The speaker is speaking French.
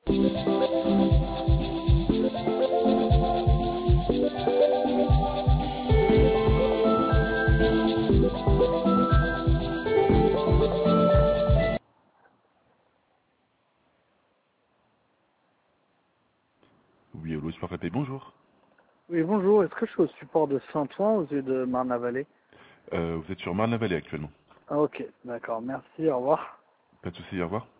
Oui, allô, Sport Répé, bonjour. Oui, bonjour. Est-ce que je suis au support de Saint-Ouen aux yeux de Marne-la-Vallée? Vous êtes sur Marne-la-Vallée actuellement. Ah, ok, d'accord. Merci, au revoir. Pas de souci, au revoir.